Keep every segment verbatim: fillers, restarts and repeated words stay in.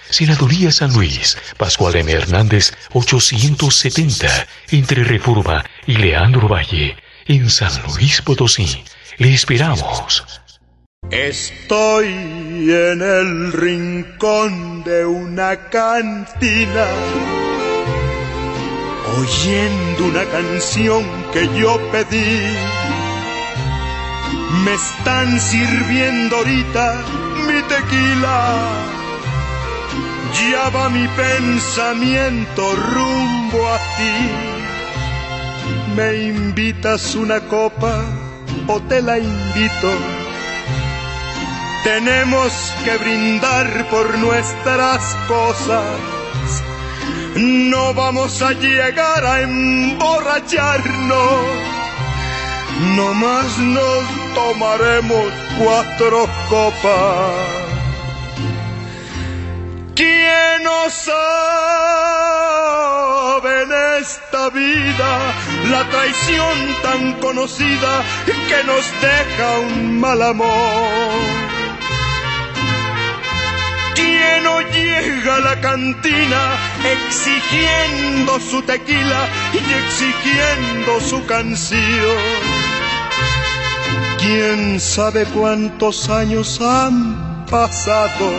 Senaduría San Luis, Pascual M. Hernández, ochocientos setenta, entre Reforma y Leandro Valle, en San Luis Potosí. Le esperamos. Estoy en el rincón de una cantina, oyendo una canción que yo pedí. Me están sirviendo ahorita mi tequila, ya va mi pensamiento rumbo a ti. ¿Me invitas una copa o te la invito? Tenemos que brindar por nuestras cosas, no vamos a llegar a emborracharnos, nomás nos tomaremos cuatro copas. ¿Quién no sabe en esta vida la traición tan conocida que nos deja un mal amor? ¿Quién no llega a la cantina exigiendo su tequila y exigiendo su canción? ¿Quién sabe cuántos años han pasado?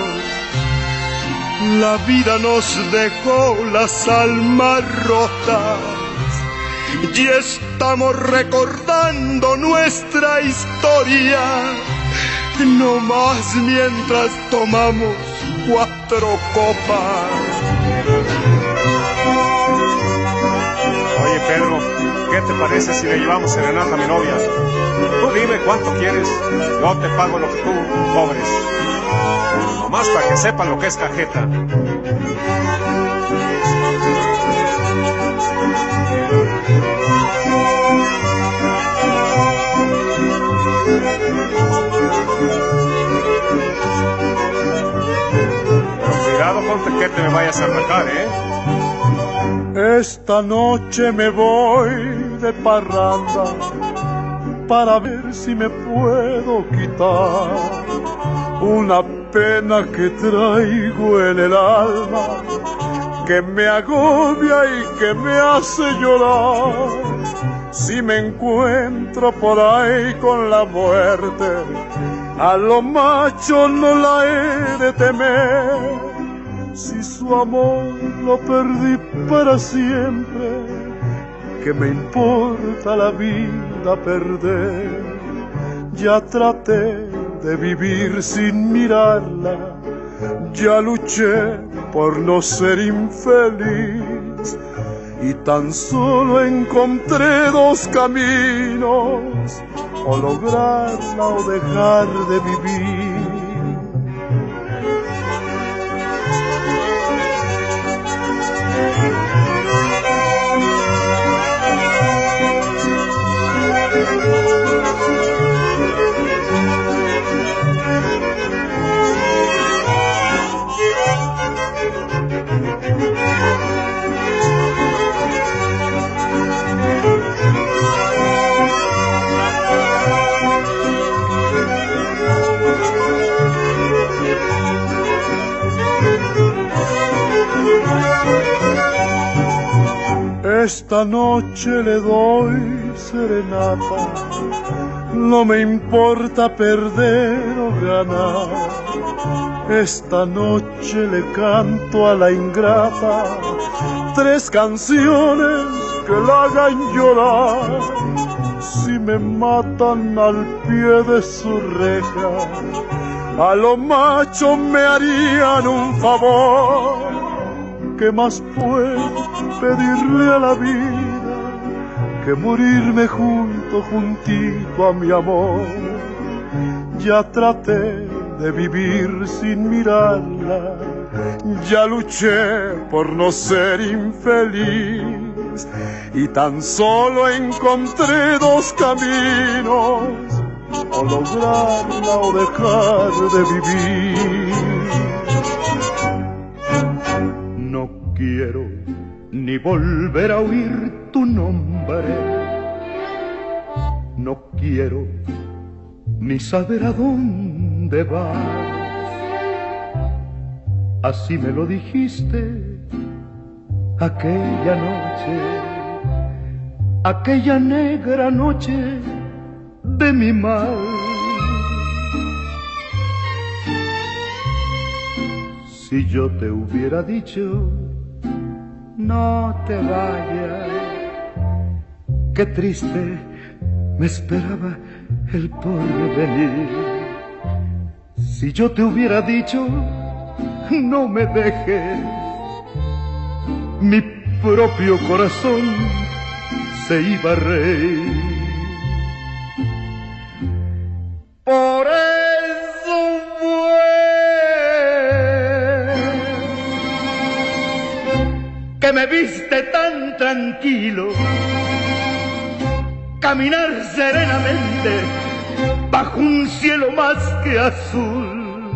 La vida nos dejó las almas rotas y estamos recordando nuestra historia, no más mientras tomamos cuatro copas. Oye, Pedro, ¿qué te parece si le llevamos serenata a mi novia? Tú dime cuánto quieres, yo te pago lo que tú cobres. Nomás para que sepan lo que es cajeta. Cuidado con que te me vayas a arrancar, ¿eh? Esta noche me voy de parranda para ver si me puedo quitar una pena que traigo en el alma, que me agobia y que me hace llorar. Si me encuentro por ahí con la muerte, a lo macho no la he de temer. Si su amor lo perdí para siempre, ¿qué me importa la vida perder? Ya traté de vivir sin mirarla, ya luché por no ser infeliz, y tan solo encontré dos caminos: o lograrla o dejar de vivir. Esta noche le doy serenata, no me importa perder o ganar. Esta noche le canto a la ingrata tres canciones que la hagan llorar. Si me matan al pie de su reja, a lo macho me harían un favor. ¿Qué más puedo pedirle a la vida que morirme junto, juntito a mi amor? Ya traté de vivir sin mirarla, ya luché por no ser infeliz, y tan solo encontré dos caminos: o lograrla o dejar de vivir. No quiero ni volver a oír tu nombre, no quiero ni saber a dónde vas. así me lo dijiste aquella noche, aquella negra noche de mi mal. Si yo te hubiera dicho, no te vayas, qué triste me esperaba el porvenir. Si yo te hubiera dicho, no me dejes, mi propio corazón se iba a reír. Por eso fue que me viste tan tranquilo, caminar serenamente bajo un cielo más que azul.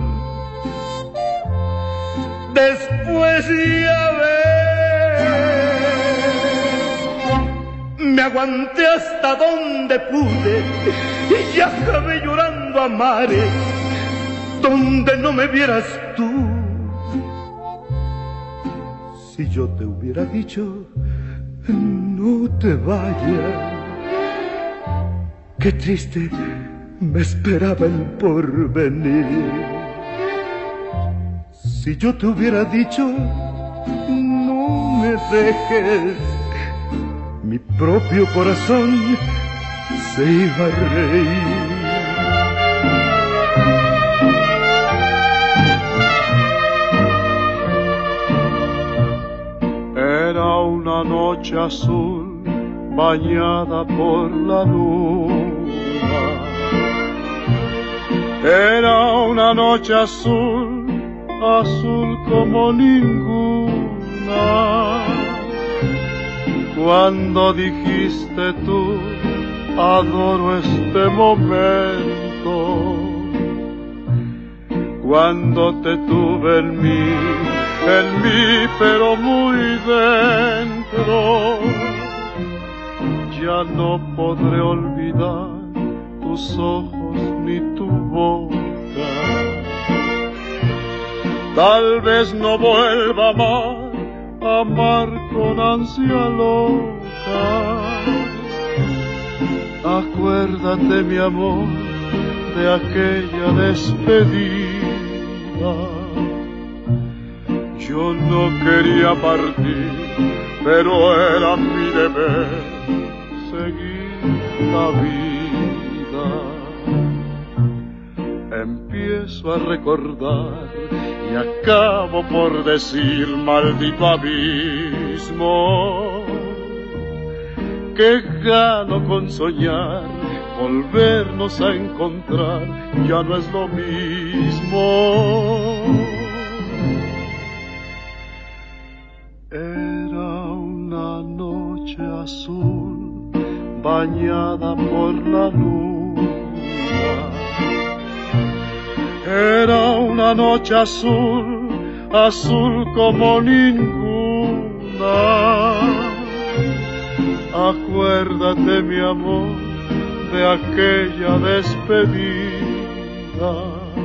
Después ya ves, me aguanté hasta donde pude y ya acabé llorando a mares donde no me vieras tú. Si yo te hubiera dicho, no te vayas, qué triste me esperaba el porvenir. Si yo te hubiera dicho, no me dejes, mi propio corazón se iba a reír. Era una noche azul bañada por la luna. Era una noche azul, azul como ninguna. Cuando dijiste tú, adoro este momento. Cuando te tuve en mí, en mí pero muy dentro, ya no podré olvidar tus ojos ni tu boca. Tal vez no vuelva a amar, amar con ansia loca. Acuérdate, mi amor, de aquella despedida. Yo no quería partir, pero era mi deber seguir la vida. Empiezo a recordar y acabo por decir, maldito abismo, que gano con soñar, volvernos a encontrar, ya no es lo mismo. Era una noche azul, bañada por la luna. Era una noche azul, azul como ninguna. Acuérdate, mi amor, de aquella despedida.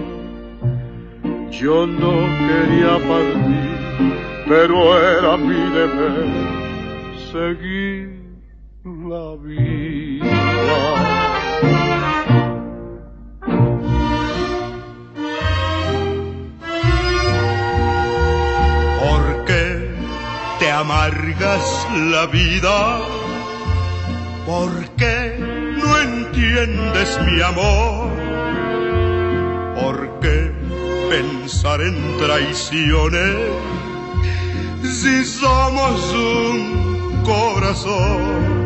Yo no quería partir, pero era mi deber seguir la vida. ¿Por qué te amargas la vida? ¿Por qué no entiendes mi amor? ¿Por qué pensar en traiciones si somos un corazón?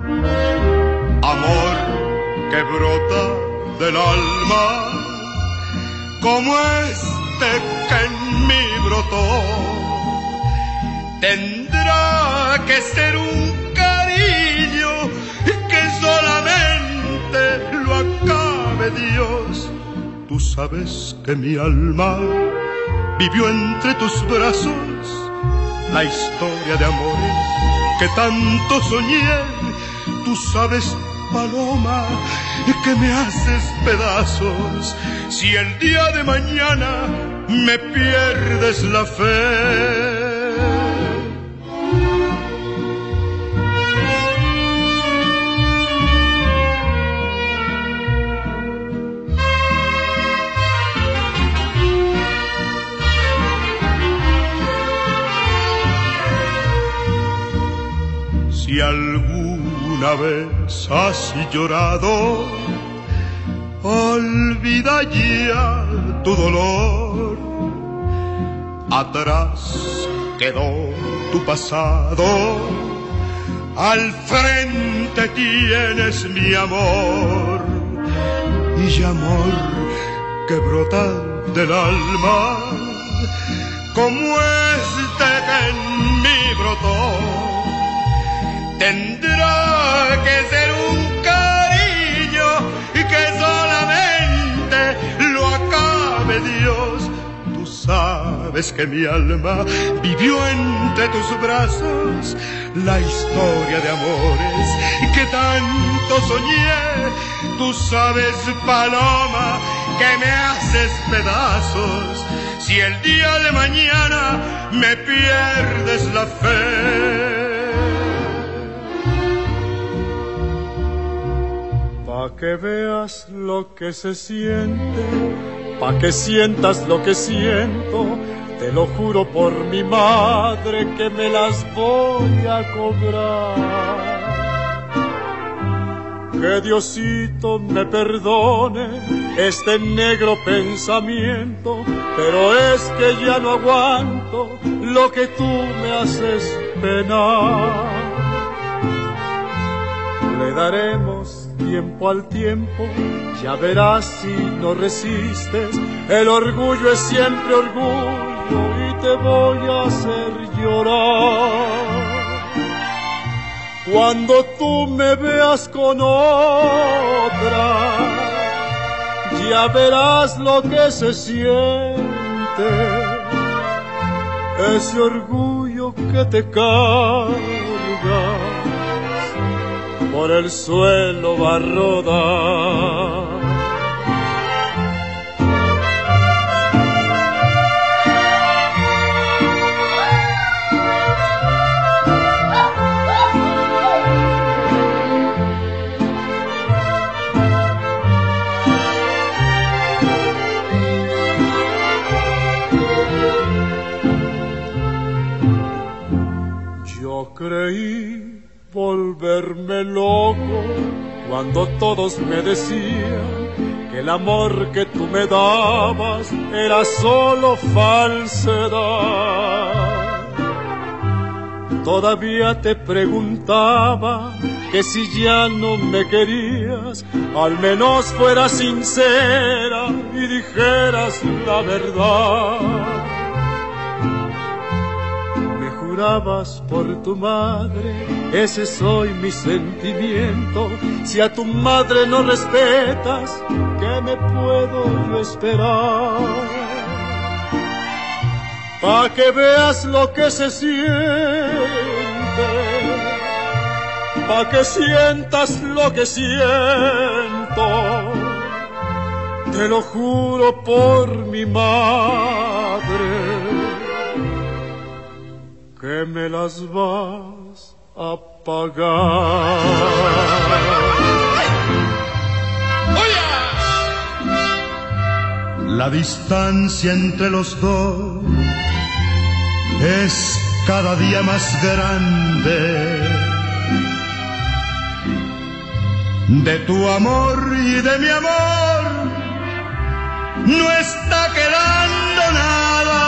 Amor que brota del alma como este que en mí brotó. Tendrá que ser un cariño que solamente lo acabe Dios. Tú sabes que mi alma vivió entre tus brazos la historia de amores que tanto soñé. Tú sabes, paloma, que me haces pedazos. Si el día de mañana me pierdes la fe. Si alguna vez has llorado, olvida ya tu dolor. Atrás quedó tu pasado, al frente tienes mi amor. Y amor que brota del alma, como este que en mí brotó. Tendrá que ser un cariño y que solamente lo acabe Dios. Tú sabes que mi alma vivió entre tus brazos la historia de amores que tanto soñé. Tú sabes, paloma, que me haces pedazos si el día de mañana me pierdes la fe. Pa' que veas lo que se siente, pa' que sientas lo que siento, te lo juro por mi madre que me las voy a cobrar. Que Diosito me perdone este negro pensamiento, pero es que ya no aguanto lo que tú me haces penar. Le daremos tiempo al tiempo, ya verás si no resistes. El orgullo es siempre orgullo y te voy a hacer llorar. Cuando tú me veas con otra, ya verás lo que se siente. Ese orgullo que te cargas por el suelo va a rodar. Yo creí volverme loco cuando todos me decían que el amor que tú me dabas era solo falsedad. Todavía te preguntaba que si ya no me querías, al menos fueras sincera y dijeras la verdad. Jurabas por tu madre, ese soy mi sentimiento. Si a tu madre no respetas, ¿qué me puedo yo esperar? Pa' que veas lo que se siente, pa' que sientas lo que siento. Te lo juro por mi madre que me las vas a pagar. La distancia entre los dos es cada día más grande. De tu amor y de mi amor no está quedando nada.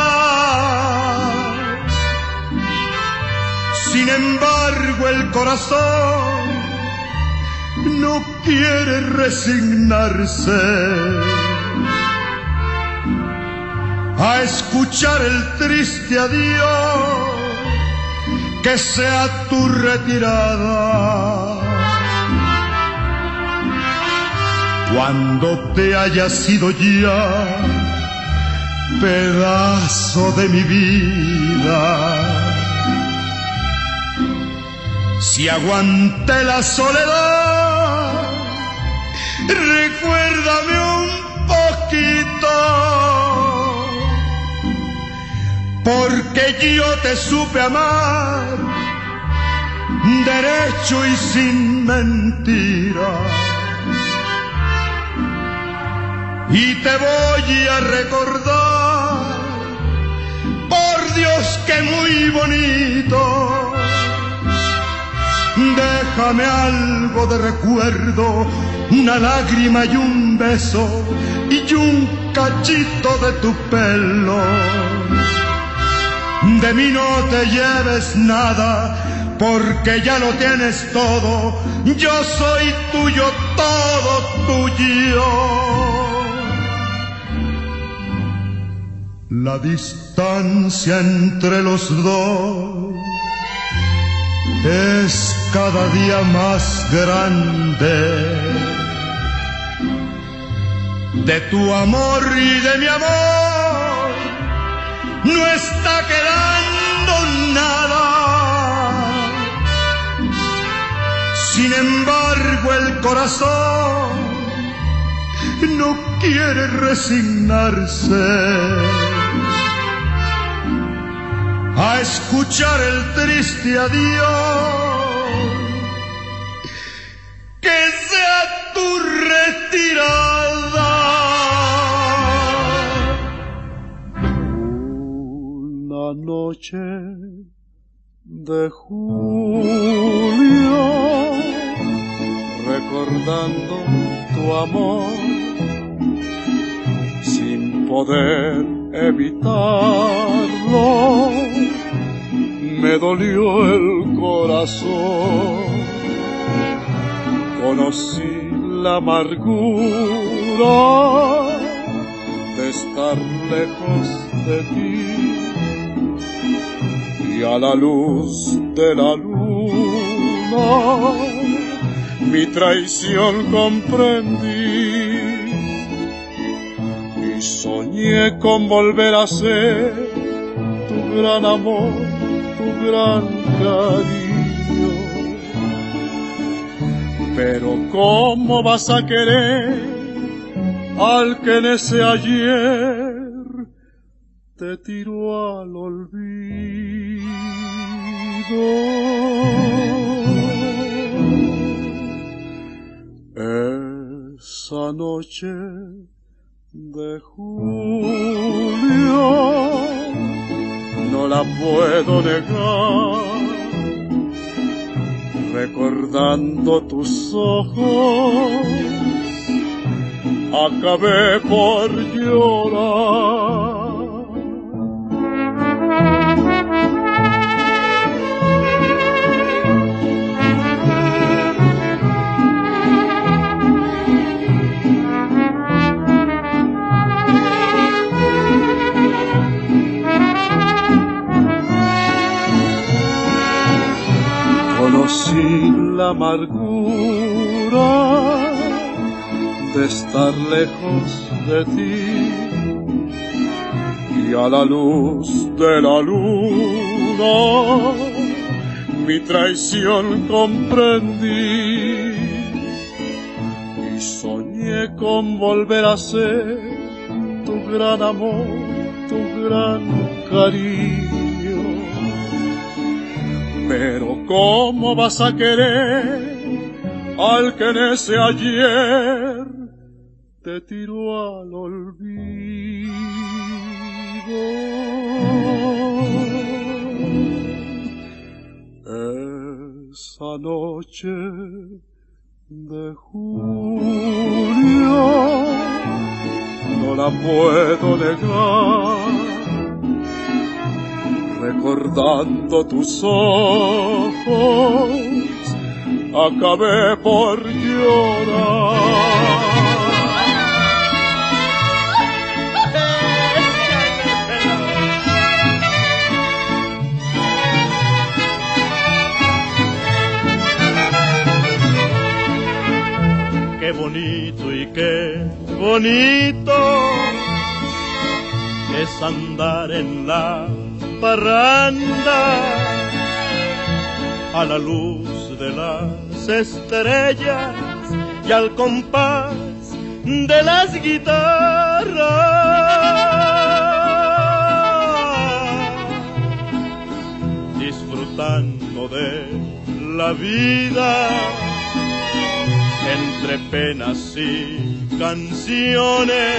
Sin embargo, el corazón no quiere resignarse a escuchar el triste adiós que sea tu retirada. Cuando te hayas ido ya, pedazo de mi vida, si aguanté la soledad, recuérdame un poquito porque yo te supe amar derecho y sin mentira. Y te voy a recordar, por Dios que muy bonito. Déjame algo de recuerdo, una lágrima y un beso y un cachito de tu pelo. De mí no te lleves nada, porque ya lo tienes todo. Yo soy tuyo, todo tuyo. La distancia entre los dos es cada día más grande. De tu amor y de mi amor no está quedando nada. Sin embargo el corazón no quiere resignarse a escuchar el triste adiós, que sea tu retirada. Una noche de julio, recordando tu amor, sin poder evitarlo, me dolió el corazón. Conocí la amargura de estar lejos de ti, y a la luz de la luna mi traición comprendí. Y soñé con volver a ser tu gran amor, tu gran cariño. Pero ¿cómo vas a querer al que en ese ayer te tiró al olvido? Esa noche de julio no la puedo negar, recordando tus ojos acabé por llorar. Conocí la amargura de estar lejos de ti, y a la luz de la luna mi traición comprendí. Y soñé con volver a ser tu gran amor, tu gran cariño. Pero ¿cómo vas a querer al que en ese ayer te tiró al olvido? Esa noche de julio no la puedo negar, recordando tus ojos acabé por llorar. Qué bonito y qué bonito es andar en la parranda a la luz de las estrellas y al compás de las guitarras. disfrutando de la vida, entre penas y canciones,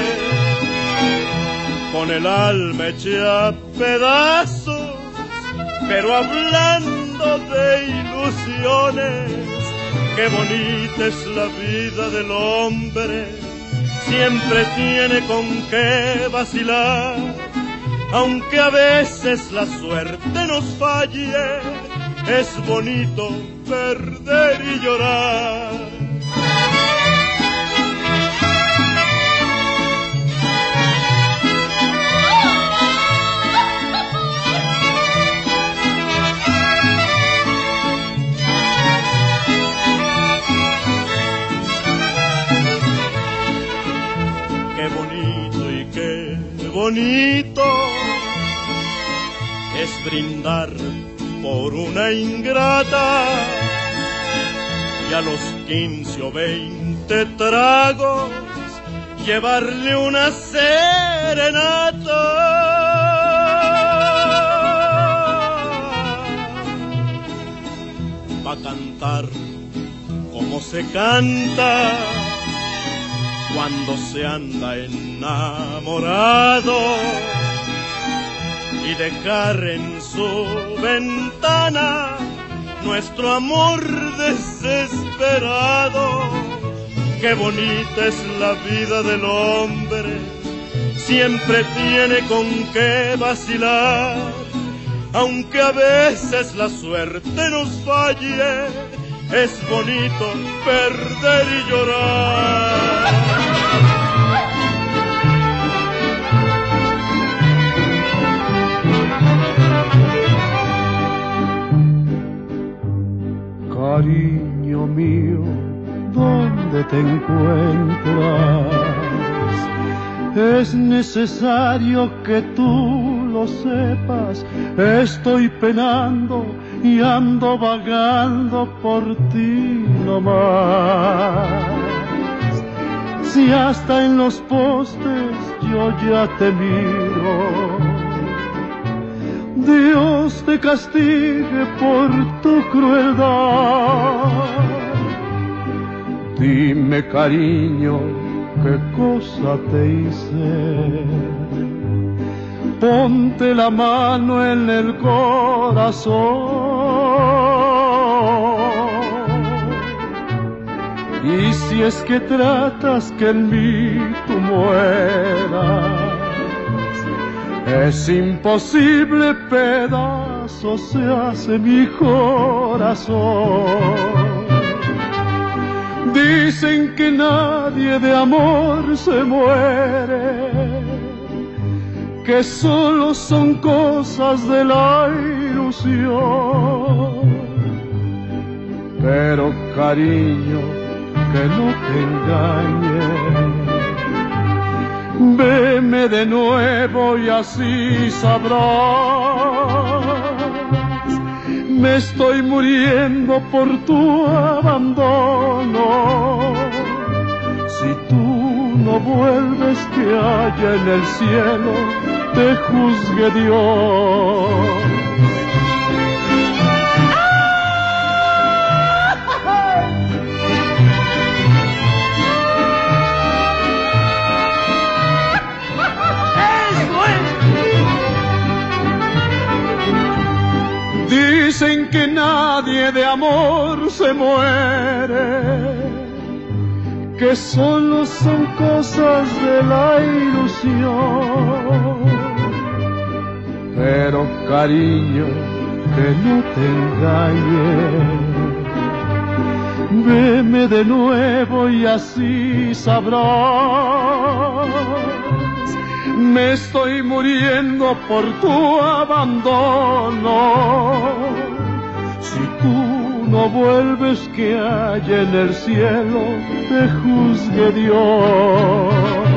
con el alma hecha a pedazos, pero hablando de ilusiones. Qué bonita es la vida del hombre, siempre tiene con qué vacilar, aunque a veces la suerte nos falle, es bonito perder y llorar. Bonito es brindar por una ingrata y a los quince o veinte tragos llevarle una serenata. Va a cantar como se canta cuando se anda enamorado y dejar en su ventana nuestro amor desesperado. Qué bonita es la vida del hombre, siempre tiene con qué vacilar, aunque a veces la suerte nos falle, es bonito perder y llorar. Cariño mío, ¿dónde te encuentras? Es necesario que tú lo sepas, estoy penando y ando vagando por ti nomás. Si hasta en los postes yo ya te miro, Dios te castigue por tu crueldad. Dime, cariño, ¿qué cosa te hice? Ponte la mano en el corazón. Y si es que tratas que en mí tú mueras, es imposible, pedazos se hace mi corazón. Dicen que nadie de amor se muere, que solo son cosas de la ilusión. Pero cariño, que no te engañes, veme de nuevo y así sabrás. Me estoy muriendo por tu abandono. Si tú no vuelves, que haya en el cielo te juzgue Dios. Dicen que nadie de amor se muere, que solo son cosas de la ilusión. Pero cariño, que no te engañes, veme de nuevo y así sabrás. Me estoy muriendo por tu abandono. Si tú no vuelves, que haya en el cielo te juzgue Dios.